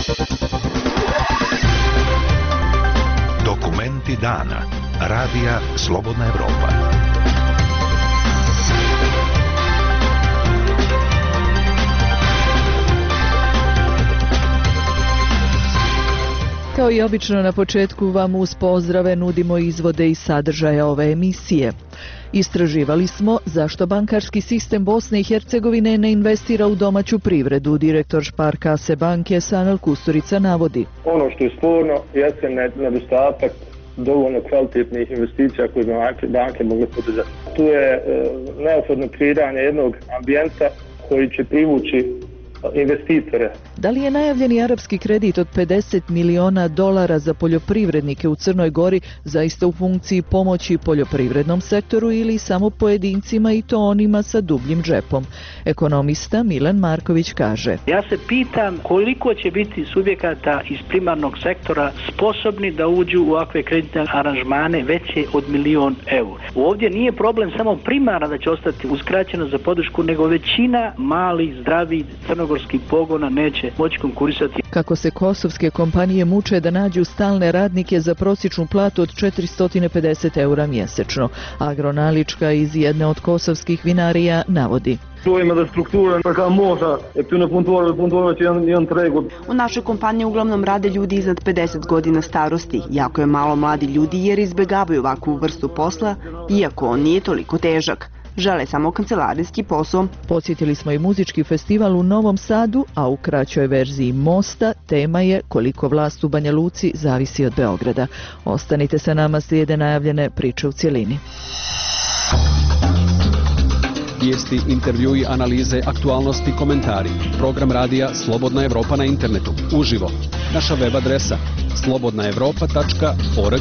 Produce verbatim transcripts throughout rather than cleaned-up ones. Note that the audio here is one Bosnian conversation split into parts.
Dokumenti dana. Radija Slobodna Evropa. Kao i obično na početku vam uz pozdrave nudimo izvode i sadržaja ove emisije. Istraživali smo zašto bankarski sistem Bosne i Hercegovine ne investira u domaću privredu. Direktor Sparkasse banke Sanel Kusturica navodi. Ono što je sporno jeste nedostatak dovoljno kvalitetnih investicija koje bi banke, banke mogle podržati. Tu je e, neophodno kreiranje jednog ambijenta koji će privući investitore. Da li je najavljeni arapski kredit od pedeset miliona dolara za poljoprivrednike u Crnoj Gori zaista u funkciji pomoći poljoprivrednom sektoru ili samo pojedincima i to onima sa dubljim džepom? Ekonomista Milan Marković kaže. Ja se pitam koliko će biti subjekata iz primarnog sektora sposobni da uđu u ovakve kreditne aranžmane veće od milion eura. Ovdje nije problem samo primarna da će ostati uskraćena za podršku, nego većina malih, zdravih, crnogorskih pogona neće moći konkurisati. Kako se kosovske kompanije muče da nađu stalne radnike za prosječnu platu od četiristo pedeset eura mjesečno. Agronalička iz jedne od kosovskih vinarija navodi. U našoj kompaniji uglavnom rade ljudi iznad pedeset godina starosti. Jako je malo mladi ljudi jer izbjegavaju ovakvu vrstu posla, iako on nije toliko težak. Žele samo kancelarijski posao. Podsjetili smo i muzički festival u Novom Sadu, a u kraćoj verziji Mosta tema je koliko vlast u Banja Luci zavisi od Beograda. Ostanite sa nama, slijede najavljene priče u cjelini. Vijesti, intervjui, analize, aktualnosti, komentari. Program radija Slobodna Evropa na internetu. Uživo. Naša web adresa slobodna evropa tačka org.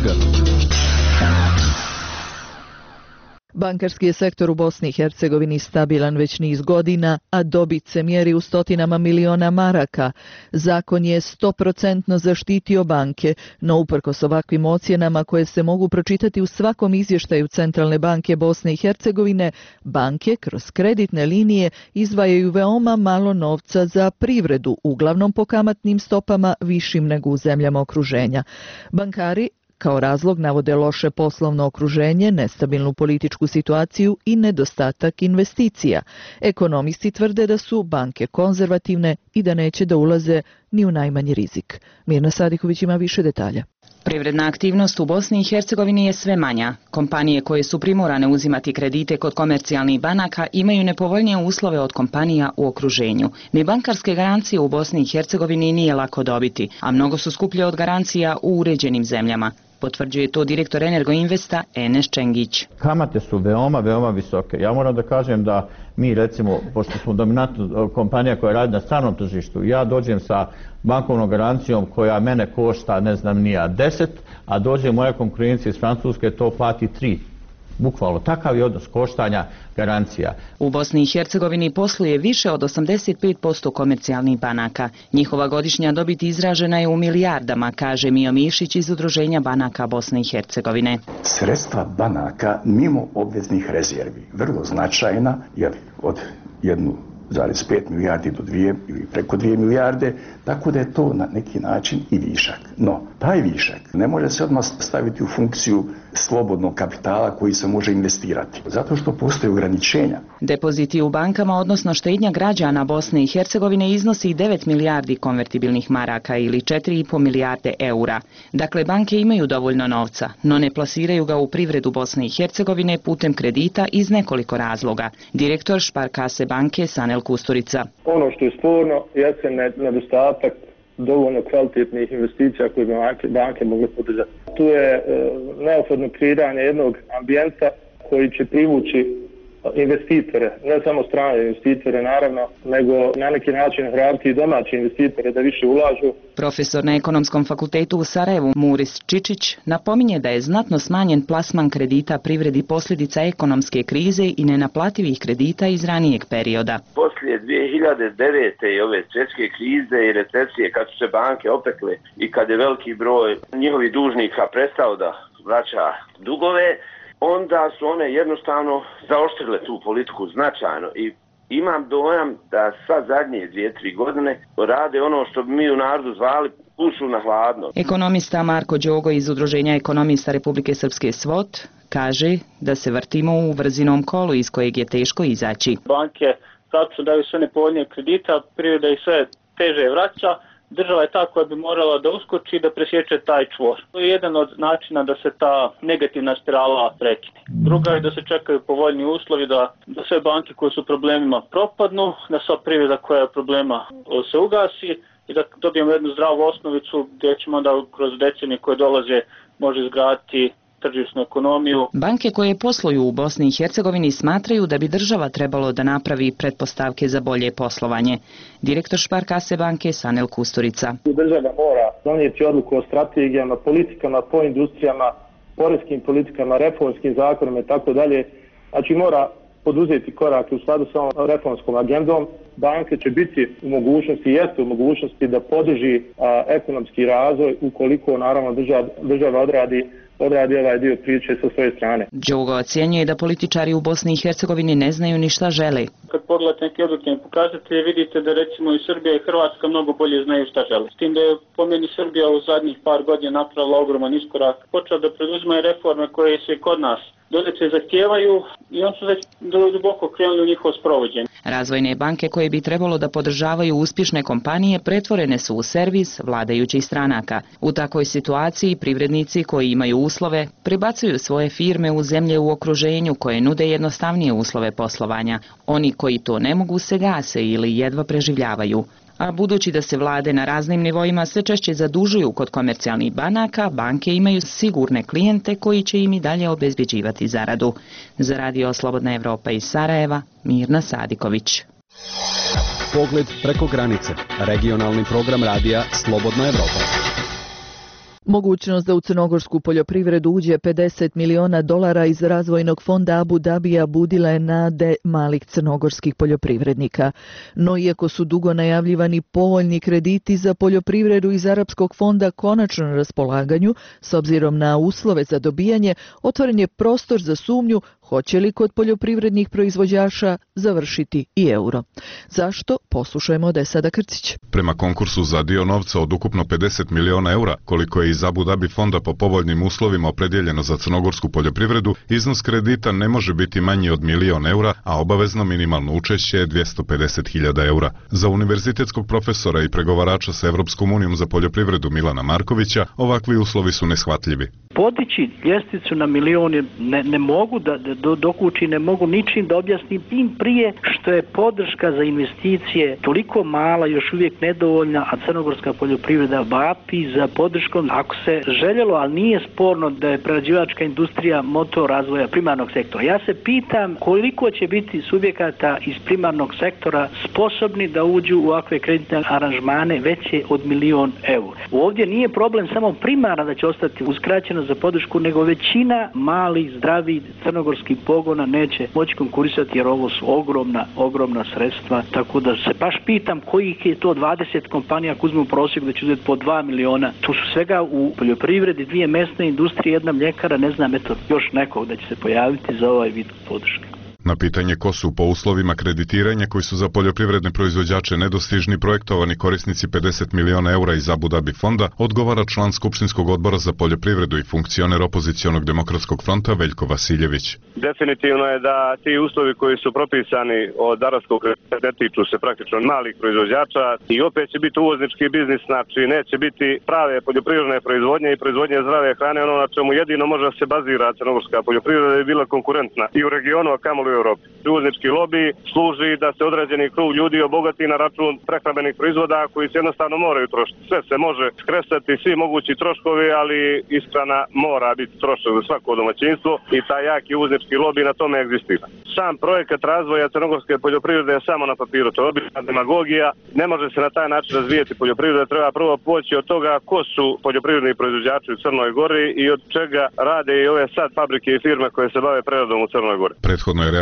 Bankarski je sektor u Bosni i Hercegovini stabilan već niz godina, a dobit se mjeri u stotinama miliona maraka. Zakon je stoprocentno zaštitio banke, no uprkos ovakvim ocjenama koje se mogu pročitati u svakom izvještaju Centralne banke Bosne i Hercegovine, banke kroz kreditne linije izdvajaju veoma malo novca za privredu, uglavnom po kamatnim stopama višim nego u zemljama okruženja. Bankari kao razlog navode loše poslovno okruženje, nestabilnu političku situaciju i nedostatak investicija. Ekonomisti tvrde da su banke konzervativne i da neće da ulaze ni u najmanji rizik. Mirna Sadiković ima više detalja. Privredna aktivnost u Bosni i Hercegovini je sve manja. Kompanije koje su primorane uzimati kredite kod komercijalnih banaka imaju nepovoljnije uslove od kompanija u okruženju. Ni bankarske garancije u Bosni i Hercegovini nije lako dobiti, a mnogo su skuplje od garancija u uređenim zemljama. Potvrđuje to direktor Energoinvesta Enes Čengić. Kamate su veoma, veoma visoke. Ja moram da kažem da mi, recimo, pošto smo dominantna kompanija koja radi na stranom tržištu, ja dođem sa bankovnom garancijom koja mene košta, ne znam, nija deset, a dođe moja konkurencija iz Francuske, to plati tri. Bukvalno, takav je odnos koštanja garancija. U Bosni i Hercegovini posluje više od osamdeset pet posto komercijalnih banaka. Njihova godišnja dobit izražena je u milijardama, kaže Mio Mišić iz Udruženja banaka Bosne i Hercegovine. Sredstva banaka mimo obveznih rezervi, vrlo značajna, jer od jednu zarez pet milijardi do dvije ili preko dvije milijarde, tako da je to na neki način i višak. No, taj višak ne može se odmah staviti u funkciju slobodnog kapitala koji se može investirati, zato što postoje ograničenja. Depoziti u bankama, odnosno štednja građana Bosne i Hercegovine, iznosi devet milijardi konvertibilnih maraka ili četiri i po milijarde eura. Dakle, banke imaju dovoljno novca, no ne plasiraju ga u privredu Bosne i Hercegovine putem kredita iz nekoliko razloga. Direktor Sparkasse banke Sanel Kusturica. Ono što je sporno jeste nedostatak dovoljno kvalitetnih investicija koje bi banke, banke mogle podržati. Tu je e, neophodno kreiranje jednog ambijenta koji će privući investitore, ne samo strane investitore naravno, nego na neki način hrabriti i domaći investitore da više ulažu. Profesor na Ekonomskom fakultetu u Sarajevu Muris Čičić napominje da je znatno smanjen plasman kredita privredi posljedica ekonomske krize i nenaplativih kredita iz ranijeg perioda. Poslije dvije hiljade devete i ove svjetske krize i recesije, kad su se banke opekle i kad je veliki broj njihovih dužnika prestao da vraća dugove, onda su one jednostavno zaoštrile tu politiku značajno i imam dojam da sad zadnje dvije, tri godine rade ono što bi mi u narodu zvali pušu na hladno. Ekonomista Marko Đogo iz Udruženja ekonomista Republike Srpske S V O T kaže da se vrtimo u vrzinom kolu iz kojeg je teško izaći. Banke praktično daju sve nepovoljnije kredita, privreda ih sve teže vraća. Država je ta koja bi morala da uskoči i da presječe taj čvor. To je jedan od načina da se ta negativna spirala prekine. Druga je da se čekaju povoljni uslovi, da, da sve banke koje su problemima propadnu, da sva privreda koja je problema se ugasi i da dobijemo jednu zdravu osnovicu gdje ćemo da kroz decenije koje dolaze može izgraditi tržišnu ekonomiju. Banke koje posluju u Bosni i Hercegovini smatraju da bi država trebalo da napravi pretpostavke za bolje poslovanje. Direktor Šparkase banke Sanel Kusturica. Država mora donijeti odluku o strategijama, politikama po industrijama, poreskim politikama, reformskim zakonima i tako dalje. Znači mora poduzeti korake u skladu sa ovom reformskom agendom. Banke će biti u mogućnosti, jeste u mogućnosti da podrži a, ekonomski razvoj ukoliko naravno država, država odradi odradi ovaj dio priče sa svoje strane. Đogo ocjenjuje da političari u Bosni i Hercegovini ne znaju ni šta žele. Kad pogledate neke objektivne pokazatelje, vidite da recimo i Srbija i Hrvatska mnogo bolje znaju šta žele. S tim da je po meni Srbija u zadnjih par godina napravila ogroman iskorak, počela da preduzimaju reforme koje se kod nas dodatno zahtijevaju i on su već duboko krenuli u njihovo sprovođenje. Razvojne banke koje bi trebalo da podržavaju uspješne kompanije pretvorene su u servis vladajućih stranaka. U takvoj situaciji privrednici koji imaju uslove prebacuju svoje firme u zemlje u okruženju koje nude jednostavnije uslove poslovanja. Oni koji to ne mogu se gase ili jedva preživljavaju. A budući da se vlade na raznim nivoima sve češće zadužuju kod komercijalnih banaka, banke imaju sigurne klijente koji će im i dalje obezbeđivati zaradu. Za Radio Slobodna Evropa iz Sarajeva, Mirna Sadiković. Pogled preko granice. Regionalni program radija Slobodna Evropa. Mogućnost da u crnogorsku poljoprivredu uđe pedeset miliona dolara iz razvojnog fonda Abu Dabija budila je nade malih crnogorskih poljoprivrednika. No iako su dugo najavljivani povoljni krediti za poljoprivredu iz Arapskog fonda konačno na raspolaganju, s obzirom na uslove za dobijanje, otvoren je prostor za sumnju hoće li kod poljoprivrednih proizvođača završiti i euro. Zašto? Poslušajmo od Esada Krcić. Prema konkursu za dio novca od ukupno pedeset miliona eura, koliko je iz Abu Dhabi fonda po povoljnim uslovima opredjeljeno za crnogorsku poljoprivredu, iznos kredita ne može biti manji od milion eura, a obavezno minimalno učešće je dvjesto pedeset hiljada eura. Za univerzitetskog profesora i pregovarača sa Evropskom unijom za poljoprivredu Milana Markovića, ovakvi uslovi su neshvatljivi. Podići ljestvicu na milion ne, ne mogu da, da do, dokući, ne mogu ničim da objasnim, tim prije što je podrška za investicije toliko mala, još uvijek nedovoljna, a crnogorska poljoprivreda vapi za podrškom. Ako se željelo, ali nije sporno da je prerađivačka industrija motor razvoja primarnog sektora. Ja se pitam koliko će biti subjekata iz primarnog sektora sposobni da uđu u ovakve kreditne aranžmane veće od milion eura. Ovdje nije problem samo primarna da će ostati uskraćena za podršku, nego većina malih, zdravih crnogorskih pogona neće moći konkurisati jer ovo su ogromna, ogromna sredstva. Tako da se baš pitam kojih je to dvadeset kompanija ako uzmemo prosjek da će uzeti po dva miliona. To su svega u poljoprivredi, dvije mesne industrije, jedna mljekara, ne znam, eto, još nekog da će se pojaviti za ovaj vid podrške. Na pitanje ko su po uslovima kreditiranja koji su za poljoprivredne proizvođače nedostižni projektovani korisnici pedeset miliona eura iz Abu Dhabi fonda, odgovara član Skupštinskog odbora za poljoprivredu i funkcioner opozicionog demokratskog fronta Veljko Vasiljević. Definitivno je da ti uslovi koji su propisani od arapskog kredita tiču se praktično malih proizvođača i opet će biti uvoznički biznis, znači neće biti prave poljoprivredne proizvodnje i proizvodnje zdrave hrane, ono na čemu jedino može da se bazira crnogorska poljoprivreda je bila konkurentna i u regionu, a kamoli u Evropi. Uvoznički lobi služi da se određeni krug ljudi obogati na račun prehrambenih proizvoda koji se jednostavno moraju trošiti. Sve se može skresati, svi mogući troškovi, ali ishrana mora biti trošak za svako domaćinstvo i taj jaki uvoznički lobi na tome egzistira. Sam projekat razvoja crnogorske poljoprivrede je samo na papiru, to je obična demagogija. Ne može se na taj način razvijeti poljoprivreda, treba prvo poći od toga ko su poljoprivredni proizvođači u Crnoj Gori i od čega rade i ove sad fabrike i firme koje se bave preradom u Crnoj Gori. Prethodno je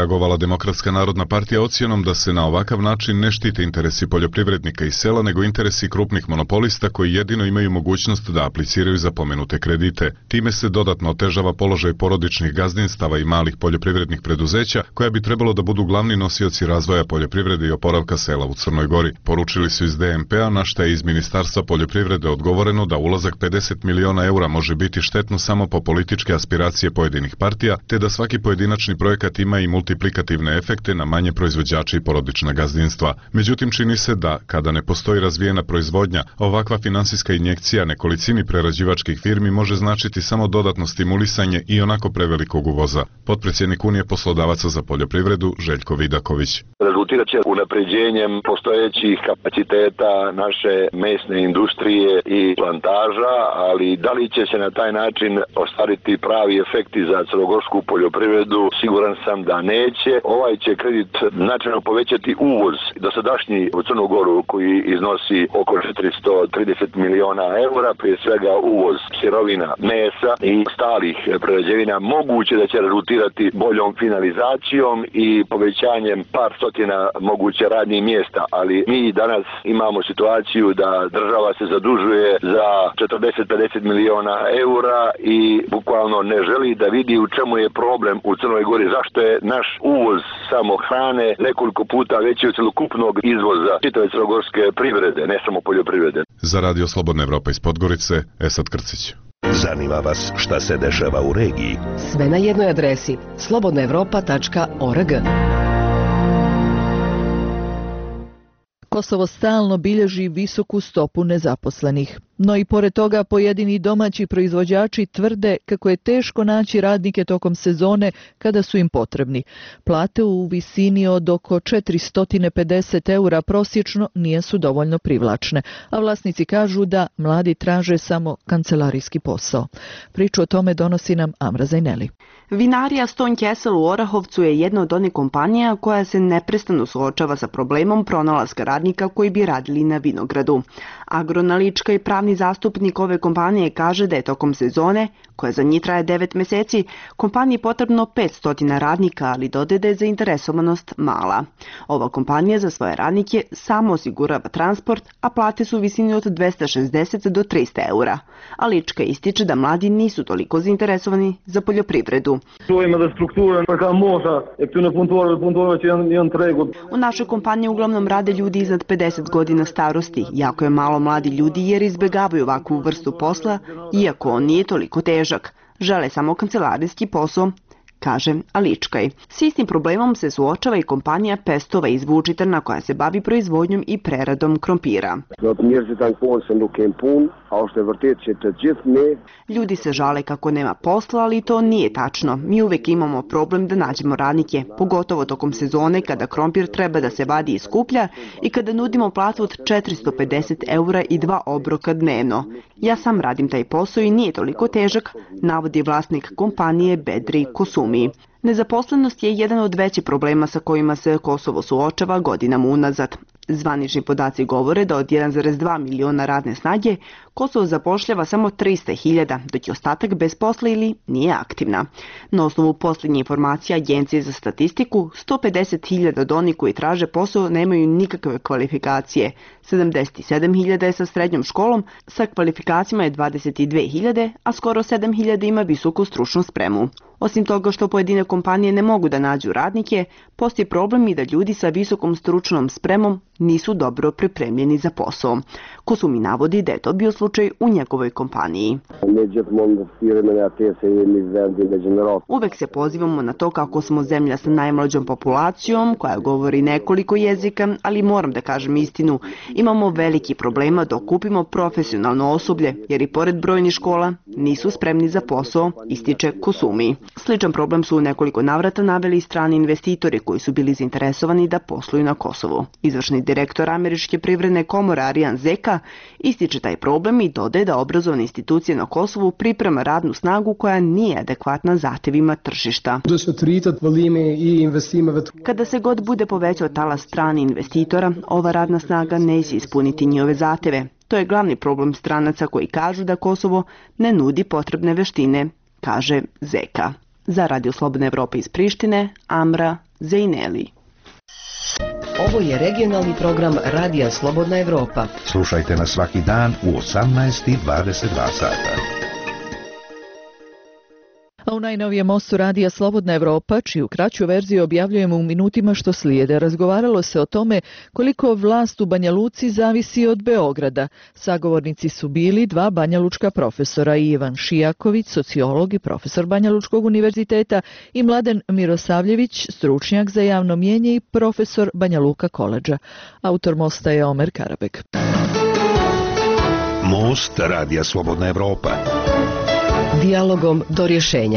reagovala Demokratska narodna partija ocjenom da se na ovakav način ne štite interesi poljoprivrednika i sela, nego interesi krupnih monopolista koji jedino imaju mogućnost da apliciraju za pomenute kredite. Time se dodatno otežava položaj porodičnih gazdinstava i malih poljoprivrednih preduzeća, koja bi trebalo da budu glavni nosioci razvoja poljoprivrede i oporavka sela u Crnoj Gori. Poručili su iz D M P-a, na šta je iz Ministarstva poljoprivrede odgovoreno da ulazak pedeset miliona eura može biti štetno samo po političke aspiracije pojedinih partija, te da svaki pojedinačni projekat ima i multiplikativne efekte na manje proizvođače i porodična gazdinstva. Međutim, čini se da, kada ne postoji razvijena proizvodnja, ovakva finansijska injekcija nekolicini prerađivačkih firmi može značiti samo dodatno stimulisanje i onako prevelikog uvoza. Potpredsjednik Unije poslodavaca za poljoprivredu Željko Vidaković. Rezultirat će unapređenjem postojećih kapaciteta naše mesne industrije i plantaža, ali da li će se na taj način ostvariti pravi efekti za crnogorsku poljoprivredu, siguran sam da neće. Ovaj će kredit značajno povećati uvoz dosadašnji u Crnu Goru koji iznosi oko četiristo trideset miliona eura, prije svega uvoz sirovina, mesa i stalih prerađevina, moguće da će rezultirati boljom finalizacijom i povećanjem par stotina moguće radnih mjesta, ali mi danas imamo situaciju da država se zadužuje za četrdeset do pedeset miliona eura i bukvalno ne želi da vidi u čemu je problem u Crnoj Gori, zašto je naš uvoz samo hrane nekoliko puta veći od celokupnog izvoza čitave crnogorske privrede, ne samo poljoprivrede. Za Radio Slobodna Evropa iz Podgorice, Esad Krcić. Zanima vas šta se dešava u regiji? Sve na jednoj adresi slobodna evropa tačka org. Kosovo stalno bilježi visoku stopu nezaposlenih. No i pored toga pojedini domaći proizvođači tvrde kako je teško naći radnike tokom sezone kada su im potrebni. Plate u visini od oko četiristo pedeset eura prosječno nisu dovoljno privlačne, a vlasnici kažu da mladi traže samo kancelarijski posao. Priču o tome donosi nam Amra Zajneli. Vinarija Stone Castle u Orahovcu je jedna od onih kompanija koja se neprestano suočava sa problemom pronalaska radnika koji bi radili na vinogradu. Agronalička i pravni zastupnik ove kompanije kaže da je tokom sezone, koja za njih traje devet meseci, kompaniji potrebno petsto radnika, ali dodaje da je zainteresovanost mala. Ova kompanija za svoje radnike samo osigurava transport, a plate su u visini od dvesta šezdeset do trista eura. A Lička ističe da mladi nisu toliko zainteresovani za poljoprivredu. U našoj kompaniji uglavnom rade ljudi iznad pedeset godina starosti, jako je malo mladi ljudi jer izbjegavaju ovakvu vrstu posla, iako on nije toliko težak. Žele samo kancelarijski posao, kaže Aličkaj. S istim problemom se suočava i kompanija Pestova iz Vučitrna koja se bavi proizvodnjom i preradom krompira. Ljudi se žale kako nema posla, ali to nije tačno. Mi uvek imamo problem da nađemo radnike, pogotovo tokom sezone kada krompir treba da se vadi i skuplja i kada nudimo platu od četiristo pedeset eura i dva obroka dnevno. Ja sam radim taj posao i nije toliko težak, navodi vlasnik kompanije Bedri Kosumi. Nezaposlenost je jedan od većih problema sa kojima se Kosovo suočava godinama unazad. Zvanični podaci govore da od jedan zarez dva miliona radne snage Kosovo zapošljava samo trista hiljada, dok je ostatak bez posla ili nije aktivna. Na osnovu posljednje informacije Agencije za statistiku, sto pedeset hiljada od onih koji traže posao nemaju nikakve kvalifikacije, sedamdeset sedam hiljada je sa srednjom školom, sa kvalifikacijama je dvadeset dve hiljade, a skoro sedam hiljada ima visoku stručnu spremu. Osim toga što pojedine kompanije ne mogu da nađu radnike, postoji problem i da ljudi sa visokom stručnom spremom nisu dobro pripremljeni za posao. Kosumi navodi da je to bio slučaj u njegovoj kompaniji. Uvek se pozivamo na to kako smo zemlja sa najmlađom populacijom koja govori nekoliko jezika, ali moram da kažem istinu, imamo veliki problema da okupimo profesionalno osoblje, jer i pored brojnih škola nisu spremni za posao, ističe Kosumi. Sličan problem su u nekoliko navrata naveli strani investitori koji su bili zainteresovani da posluju na Kosovu. Izvršni direktor Američke privredne komore Arijan Zeka ističe taj problem i dodaje da obrazovne institucije na Kosovu priprema radnu snagu koja nije adekvatna zahtjevima tržišta. Kada se god bude povećao talas strani investitora, ova radna snaga neće ispuniti njihove zahtjeve. To je glavni problem stranaca koji kažu da Kosovo ne nudi potrebne veštine, kaže Zeka. Za Radio Slobodna Evropa iz Prištine, Amra Zejneli. Ovo je regionalni program Radija Slobodna Evropa. Slušajte nas svaki dan u osamnaest i dvadeset dva sata. A u najnovijem mostu Radija Slobodna Evropa, čiju kraću verziju objavljujemo u minutima što slijede, razgovaralo se o tome koliko vlast u Banja Luci zavisi od Beograda. Sagovornici su bili dva banjalučka profesora, Ivan Šijaković, sociolog i profesor Banjalučkog univerziteta, i Mladen Mirosavljević, stručnjak za javno mjenje i profesor Banja Luka koledža. Autor mosta je Omer Karabek. Most Radija Slobodna Evropa. Dijalogom do rješenja.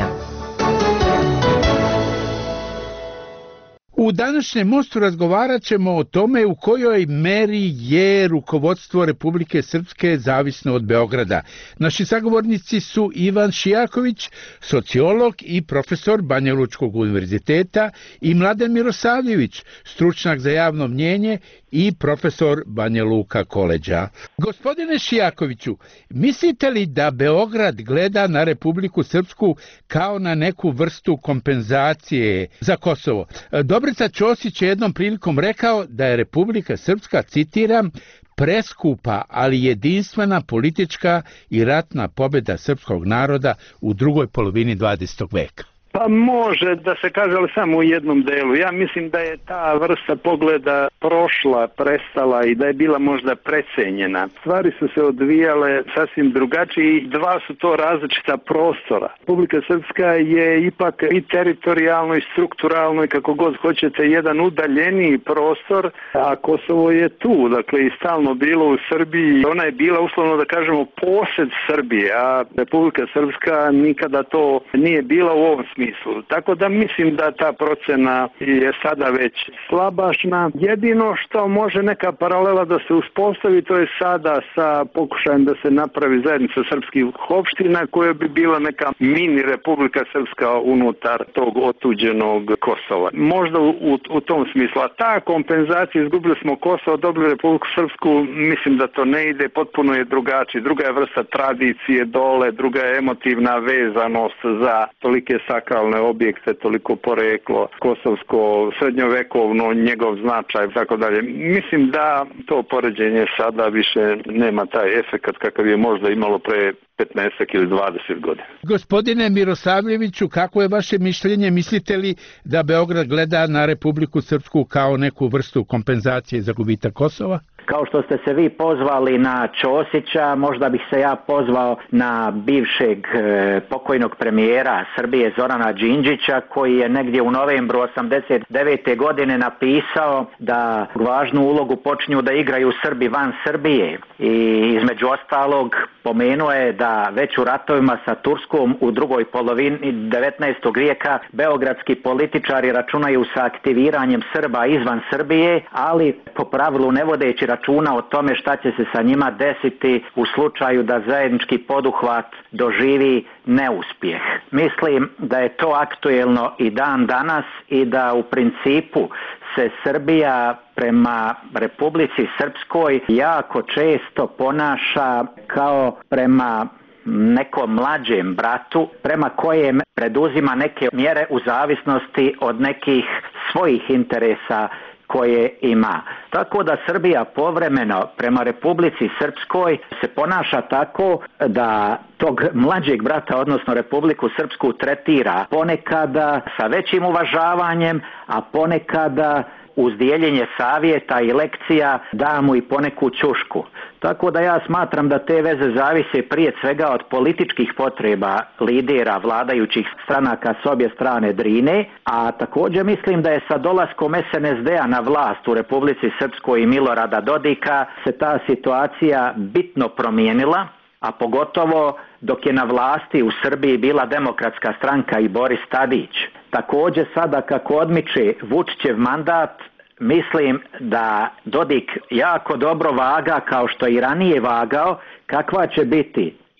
U današnjem mostu razgovarat ćemo o tome u kojoj meri je rukovodstvo Republike Srpske zavisno od Beograda. Naši sagovornici su Ivan Šijaković, sociolog i profesor Banjalučkog univerziteta, i Mladen Mirosavljević, stručnjak za javno mnjenje i profesor Banja Luka koledža. Gospodine Šijakoviću, mislite li da Beograd gleda na Republiku Srpsku kao na neku vrstu kompenzacije za Kosovo? Dobrica Ćosić je jednom prilikom rekao da je Republika Srpska, citiram, preskupa, ali jedinstvena politička i ratna pobjeda srpskog naroda u drugoj polovini dvadesetog veka. Pa može da se kaže, ali samo u jednom delu. Ja mislim da je ta vrsta pogleda prošla, prestala i da je bila možda precenjena. Stvari su se odvijale sasvim drugačije i dva su to različita prostora. Republika Srpska je ipak i teritorijalno i strukturalno i kako god hoćete jedan udaljeniji prostor, a Kosovo je tu, dakle i stalno bilo u Srbiji. Ona je bila, uslovno da kažemo, posed Srbije, a Republika Srpska nikada to nije bila u ovom smislu. Tako da mislim da ta procena je sada već slabašna. Jedino što može neka paralela da se uspostavi, to je sada sa pokušajem da se napravi zajednica srpskih opština koja bi bila neka mini Republika Srpska unutar tog otuđenog Kosova. Možda u, u tom smislu. A ta kompenzacija, izgubili smo Kosovo, dobili Republiku Srpsku, mislim da to ne ide, potpuno je drugačije. Druga je vrsta tradicije dole, druga je emotivna vezanost za tolike sakralne objekte, toliko poreklo, kosovsko, srednjovekovno, njegov značaj, tako dalje. Mislim da to poređenje sada više nema taj efekat kakav je možda imalo pre petnaest ili dvadeset godina. Gospodine Mirosavljeviću, kako je vaše mišljenje? Mislite li da Beograd gleda na Republiku Srpsku kao neku vrstu kompenzacije za gubitak Kosova? Kao što ste se vi pozvali na Ćosića, možda bih se ja pozvao na bivšeg e, pokojnog premijera Srbije Zorana Đinđića, koji je negdje u novembru osamdeset devete godine napisao da važnu ulogu počinju da igraju Srbi van Srbije. I između ostalog pomenuo je da već u ratovima sa Turskom u drugoj polovini devetnaestog vijeka beogradski političari računaju sa aktiviranjem Srba izvan Srbije, ali po pravilu ne vodeći računa o tome šta će se sa njima desiti u slučaju da zajednički poduhvat doživi neuspjeh. Mislim da je to aktuelno i dan danas i da u principu se Srbija prema Republici Srpskoj jako često ponaša kao prema nekom mlađem bratu, prema kojem preduzima neke mjere u zavisnosti od nekih svojih interesa koje ima. Tako da Srbija povremeno prema Republici Srpskoj se ponaša tako da tog mlađeg brata, odnosno Republiku Srpsku, tretira ponekada sa većim uvažavanjem, a ponekada uz dijeljenje savjeta i lekcija da mu i poneku ćušku. Tako da ja smatram da te veze zavise prije svega od političkih potreba lidera vladajućih stranaka s obje strane Drine, a također mislim da je sa dolaskom es en es de a na vlast u Republici Srpskoj i Milorada Dodika se ta situacija bitno promijenila, a pogotovo dok je na vlasti u Srbiji bila Demokratska stranka i Boris Tadić. Također sada kako odmiče Vučićev mandat, mislim da Dodik jako dobro vaga, kao što i ranije vagao, kakva će biti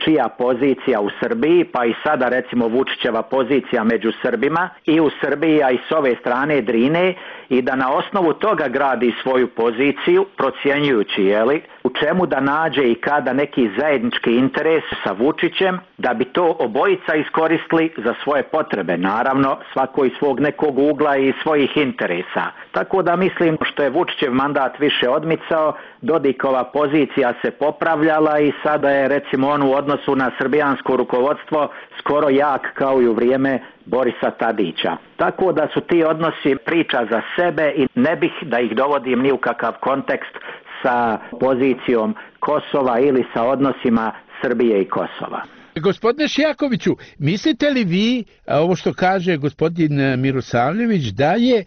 čija pozicija u Srbiji, pa i sada recimo Vučićeva pozicija među Srbima i u Srbiji, a i s ove strane Drine, i da na osnovu toga gradi svoju poziciju, procjenjujući jeli, u čemu da nađe i kada neki zajednički interes sa Vučićem, da bi to obojica iskoristili za svoje potrebe. Naravno, svako iz svog nekog ugla i svojih interesa. Tako da mislim što je Vučićev mandat više odmicao, Dodikova pozicija se popravljala i sada je recimo on u odnosu na srbijansko rukovodstvo skoro jak kao i u vrijeme Borisa Tadića. Tako da su ti odnosi priča za sebe i ne bih da ih dovodim ni u kakav kontekst sa pozicijom Kosova ili sa odnosima Srbije i Kosova. Gospodine Šijakoviću, mislite li vi, ovo što kaže gospodin Mirosavljević, da je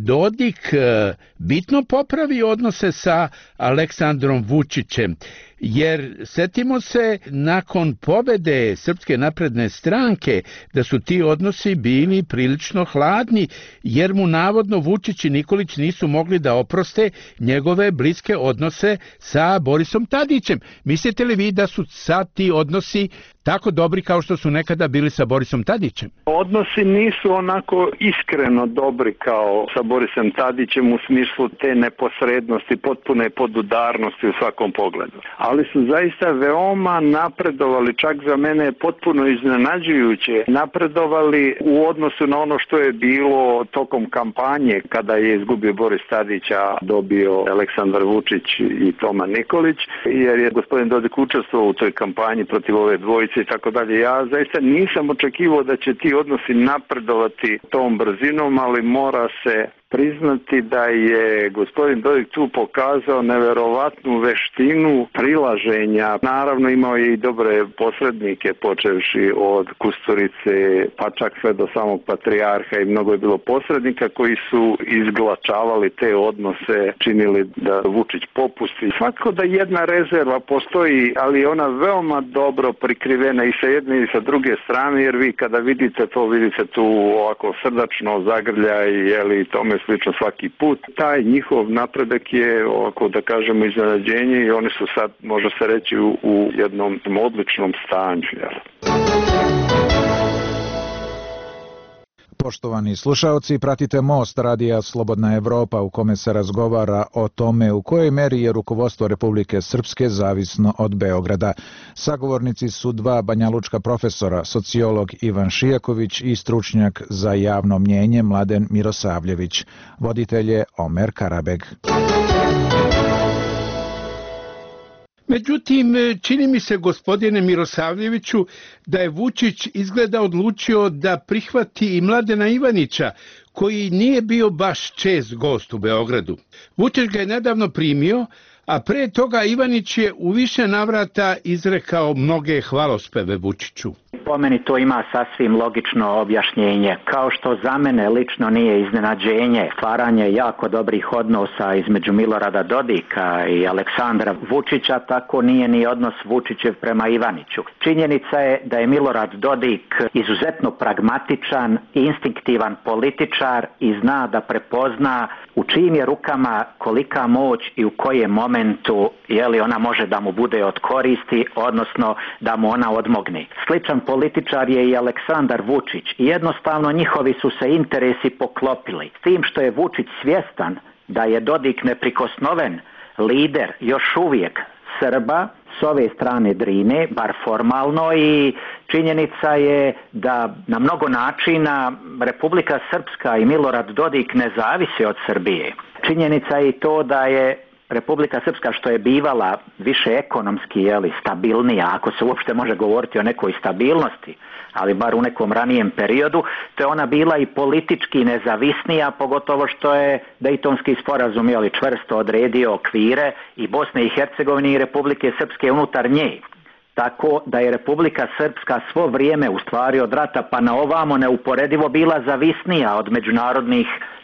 Dodik bitno popravi odnose sa Aleksandrom Vučićem? Jer setimo se nakon pobede Srpske napredne stranke da su ti odnosi bili prilično hladni, jer mu navodno Vučić i Nikolić nisu mogli da oproste njegove bliske odnose sa Borisom Tadićem. Mislite li vi da su sad ti odnosi tako dobri kao što su nekada bili sa Borisom Tadićem? Odnosi nisu onako iskreno dobri kao sa Borisom Tadićem u smislu te neposrednosti, potpune podudarnosti u svakom pogledu. Ali su zaista veoma napredovali, čak za mene je potpuno iznenađujuće, napredovali u odnosu na ono što je bilo tokom kampanje kada je izgubio Boris Tadić, a dobio Aleksandar Vučić i Toma Nikolić, jer je gospodin Dodik učestvovao u toj kampanji protiv ove dvojice i tako dalje. Ja zaista nisam očekivao da će ti odnosi napredovati tom brzinom, ali mora se priznati da je gospodin Dodik tu pokazao neverovatnu veštinu prilaženja. Naravno imao je i dobre posrednike, počevši od Kusturice pa čak sve do samog patrijarha, i mnogo je bilo posrednika koji su izglačavali te odnose, činili da Vučić popusti. Svako da jedna rezerva postoji, ali ona veoma dobro prikrivena i sa jedne i sa druge strane, jer vi kada vidite to, vidite tu ovako srdačno zagrljaj, jeli, tome slično svaki put. Taj njihov napredak je, ovako da kažemo, iznenađenje i oni su sad, može se reći, u, u jednom odličnom stanju. Jel? Poštovani slušaoci, pratite Most radija Slobodna Evropa u kome se razgovara o tome u kojoj meri je rukovodstvo Republike Srpske zavisno od Beograda. Sagovornici su dva banjalučka profesora, sociolog Ivan Šijaković i stručnjak za javno mnjenje Mladen Mirosavljević. Voditelj je Omer Karabeg. Međutim, čini mi se, gospodine Mirosavljeviću, da je Vučić izgleda odlučio da prihvati i Mladena Ivanića, koji nije bio baš čest gost u Beogradu. Vučić ga je nedavno primio, a pre toga Ivanić je u više navrata izrekao mnoge hvalospeve Vučiću. Po meni to ima sasvim logično objašnjenje. Kao što za mene lično nije iznenađenje stvaranje jako dobrih odnosa između Milorada Dodika i Aleksandra Vučića, tako nije ni odnos Vučićev prema Ivaniću. Činjenica je da je Milorad Dodik izuzetno pragmatičan, instinktivan političar i zna da prepozna u čijim je rukama kolika moć i u kojem momentu je li ona može da mu bude od koristi, odnosno da mu ona odmogne. Sličan političar je i Aleksandar Vučić i jednostavno njihovi su se interesi poklopili. S tim što je Vučić svjestan da je Dodik neprikosnoven lider još uvijek Srba s ove strane Drine, bar formalno, i činjenica je da na mnogo načina Republika Srpska i Milorad Dodik ne zavise od Srbije. Činjenica je i to da je Republika Srpska, što je bivala više ekonomski, jeli, stabilnija, ako se uopšte može govoriti o nekoj stabilnosti, ali bar u nekom ranijem periodu, to je ona bila i politički nezavisnija, pogotovo što je Dejtonski sporazum, jeli, čvrsto odredio okvire i Bosne i Hercegovine i Republike Srpske unutar nje. Tako da je Republika Srpska svo vrijeme, u stvari od rata pa na ovamo, neuporedivo bila zavisnija od međunarodnih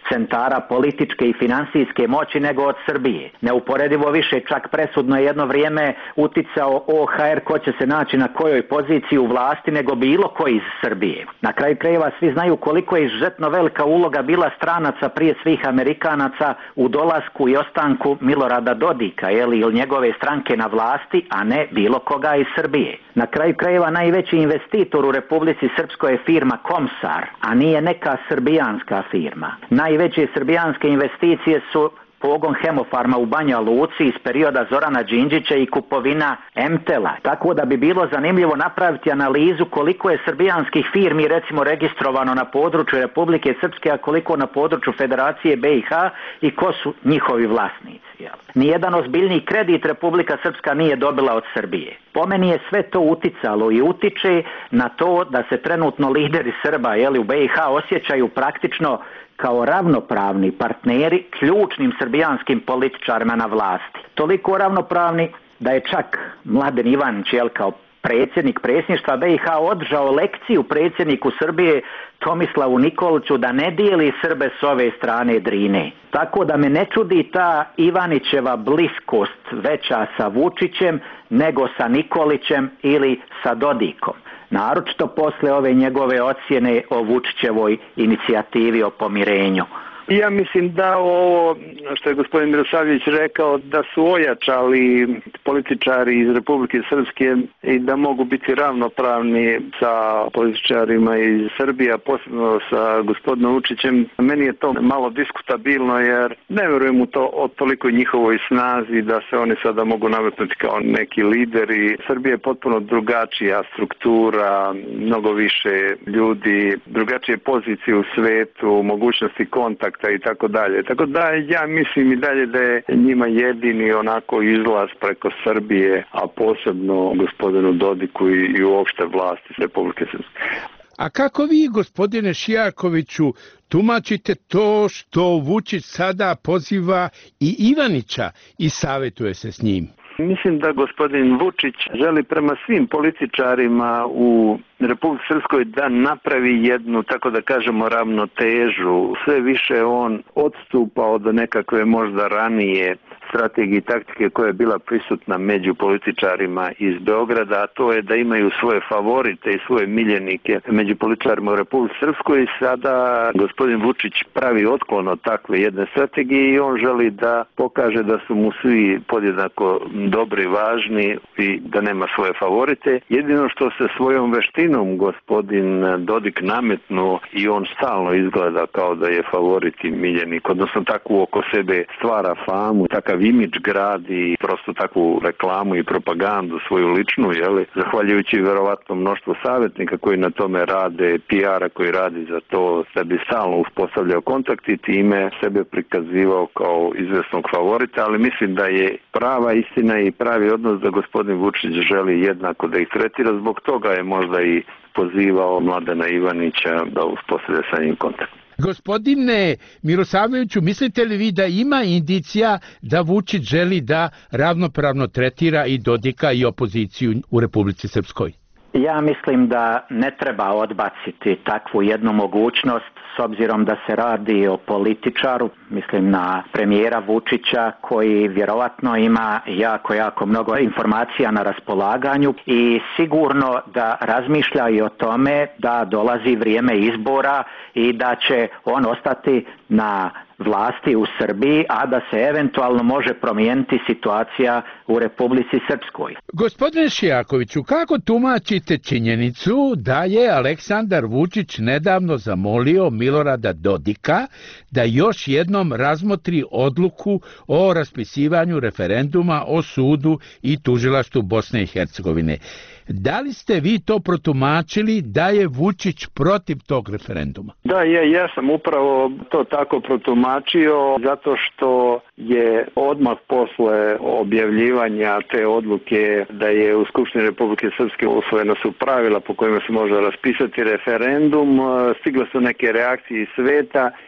centara političke i finansijske moći nego od Srbije. Neuporedivo više, čak presudno je jedno vrijeme uticao O H R ko će se naći na kojoj poziciji u vlasti nego bilo koji iz Srbije. Na kraju krajeva svi znaju koliko je izuzetno velika uloga bila stranaca, prije svih Amerikanaca, u dolasku i ostanku Milorada Dodika, jeli, ili njegove stranke na vlasti, a ne bilo koga iz Srbije. Na kraju krajeva najveći investitor u Republici Srpskoj je firma Komsar, a nije neka srbijanska firma. Najveće srbijanske investicije su pogon Hemofarma u Banja Luci iz perioda Zorana Đinđića i kupovina Emtela. Tako da bi bilo zanimljivo napraviti analizu koliko je srbijanskih firmi recimo registrovano na području Republike Srpske, a koliko na području Federacije B i H i ko su njihovi vlasnici. Nijedan ozbiljniji kredit Republika Srpska nije dobila od Srbije. Po meni je sve to uticalo i utiče na to da se trenutno lideri Srba, jeli, u B i H osjećaju praktično kao ravnopravni partneri ključnim srbijanskim političarima na vlasti. Toliko ravnopravni da je čak Mladen Ivanić, jel, kao predsjednik predsjedništva B i H održao lekciju predsjedniku Srbije Tomislavu Nikoliću da ne dijeli Srbe s ove strane Drine. Tako da me ne čudi ta Ivanićeva bliskost veća sa Vučićem nego sa Nikolićem ili sa Dodikom. Naročito posle ove njegove ocjene o Vučićevoj inicijativi o pomirenju. Ja mislim da ovo što je gospodin Mirosavljević rekao, da su ojačali političari iz Republike Srpske i da mogu biti ravnopravni sa političarima iz Srbije, a posebno sa gospodinom Vučićem. Meni je to malo diskutabilno jer ne verujem u to o toliko njihovoj snazi da se oni sada mogu nametnuti kao neki lideri. Srbija je potpuno drugačija struktura, mnogo više ljudi, drugačije pozicije u svetu, mogućnosti kontakta i tako dalje. Tako da ja mislim i dalje da je njima jedini onako izlaz preko Srbije, a posebno gospodinu Dodiku i, i uopšte vlasti Republike Srpske. A kako vi, gospodine Šijakoviću, tumačite to što Vučić sada poziva i Ivanića i savjetuje se s njim? Mislim da gospodin Vučić želi prema svim političarima u Republici Srpskoj da napravi jednu, tako da kažemo, ravnotežu. Sve više on odstupa od nekakve možda ranije strategije i taktike koja je bila prisutna među političarima iz Beograda, a to je da imaju svoje favorite i svoje miljenike među političarima u Republici Srpskoj. I sada gospodin Vučić pravi otklon od takve jedne strategije i on želi da pokaže da su mu svi podjednako dobri, važni i da nema svoje favorite. Jedino što se svojom veštinom gospodin Dodik nametnuo i on stalno izgleda kao da je favorit i miljenik, odnosno takvu oko sebe stvara famu, takav imidž gradi, prosto takvu reklamu i propagandu svoju ličnu, jeli, zahvaljujući verovatno mnoštvo savjetnika koji na tome rade, P R-a koji radi za to, sebi stalno uspostavljao kontakt i time sebe prikazivao kao izvesnog favorita, ali mislim da je prava istina i pravi odnos da gospodin Vučić želi jednako da ih tretira, zbog toga je možda i pozivao Mladena Ivanića da uspostavlja sa njim kontakt. Gospodine Mirosavljeviću, mislite li vi da ima indicija da Vučić želi da ravnopravno tretira i Dodika i opoziciju u Republici Srpskoj? Ja mislim da ne treba odbaciti takvu jednu mogućnost s obzirom da se radi o političaru, mislim na premijera Vučića koji vjerovatno ima jako, jako mnogo informacija na raspolaganju i sigurno da razmišlja i o tome da dolazi vrijeme izbora i da će on ostati na vlasti u Srbiji, a da se eventualno može promijeniti situacija u Republici Srpskoj. Gospodine Šijakoviću, kako tumačite činjenicu da je Aleksandar Vučić nedavno zamolio Milorada Dodika da još jednom razmotri odluku o raspisivanju referenduma o sudu i tužilaštvu Bosne i Hercegovine? Da li ste vi to protumačili da je Vučić protiv tog referenduma? Da, ja, ja sam upravo to tako protumačio zato što je odmah posle objavljivanja te odluke da je u Skupštini Republike Srpske usvojena su pravila po kojima se može raspisati referendum, stigle su neke reakcije iz sveta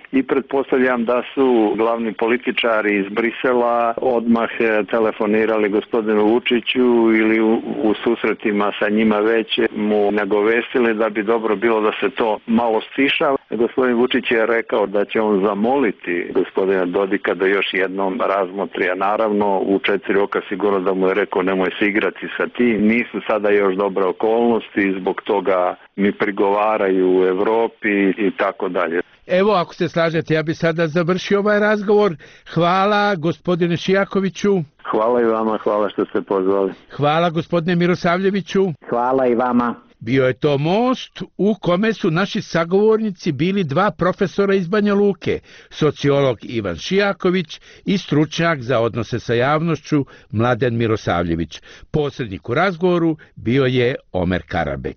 i pretpostavljam da su glavni političari iz Brisela odmah telefonirali gospodinu Vučiću ili u, u susretima sa njima već mu nagovestili da bi dobro bilo da se to malo stiša. Gospodin Vučić je rekao da će on zamoliti gospodina Dodika da još jednom razmotri, a naravno u četiri oka sigurno da mu je rekao nemoj se igrati sa tim. Nisu sada još dobre okolnosti, zbog toga mi prigovaraju u Evropi i tako dalje. Evo, ako se slažete, ja bi sada završio ovaj razgovor. Hvala gospodine Šijakoviću. Hvala i vama, hvala što ste pozvali. Hvala gospodine Mirosavljeviću. Hvala i vama. Bio je to most u kome su naši sagovornici bili dva profesora iz Banja Luke, sociolog Ivan Šijaković i stručnjak za odnose sa javnošću Mladen Mirosavljević. Posrednik u razgovoru bio je Omer Karabek.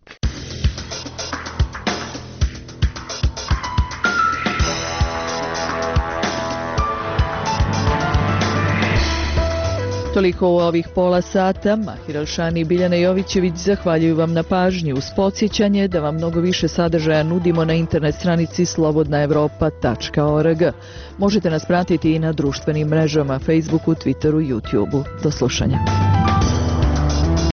Toliko u ovih pola sata. Mahir Elšani i Biljana Jovićević zahvaljuju vam na pažnji uz podsjećanje da vam mnogo više sadržaja nudimo na internet stranici slobodna evropa tačka org. Možete nas pratiti i na društvenim mrežama Facebooku, Twitteru, YouTubeu. Do slušanja.